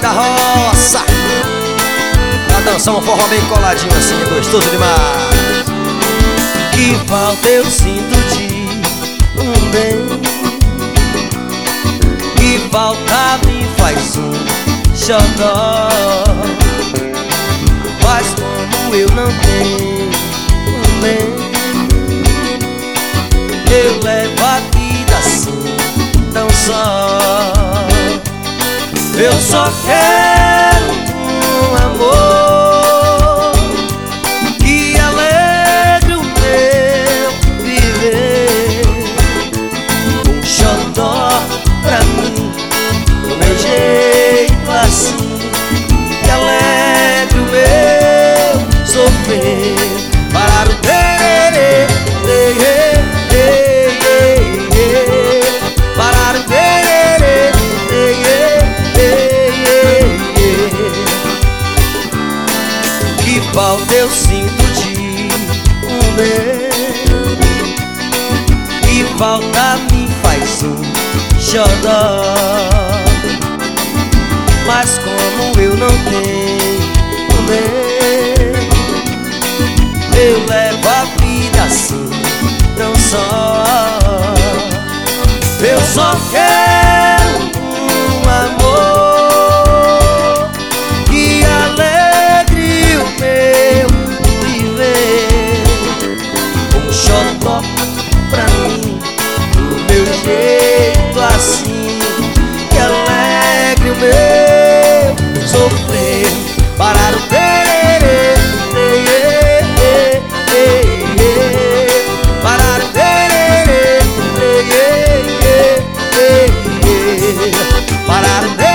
da roça, pra dançar um forró bem coladinho assim, é gostoso demais. Que falta eu sinto de um bem, que falta me faz um xodó. Mas como eu não tenho um bem, eu levo a vida assim tão só. Eu só quero um amor que alegre o meu viver, um xodó pra mim, do meu jeito assim, que alegre o meu sofrer. Parar o tererê, parar o tererê, que falta eu sinto de um bem, que falta me faz um xodó. Mas como eu não tenho um bem, eu levo a vida assim tão só. Eu só quero um amor que alegre o meu viver, um xodó pra mim, do meu jeito assim, que alegre o meu sofrer. Parar o tererê, parar o tererê, parar o tererê, parar o tererê.